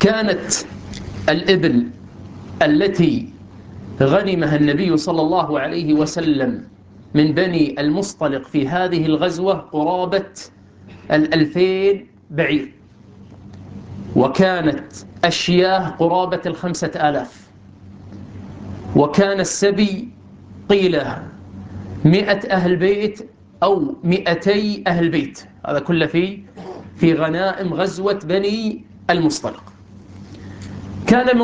كانت الإبل التي غنمها النبي صلى الله عليه وسلم من بني المصطلق في هذه الغزوة قرابة 2000 بعير، وكانت الشياه قرابة 5000، وكان السبي قيل 100 أهل بيت أو 200 أهل بيت، هذا كله في غنائم غزوة بني المصطلق. كان من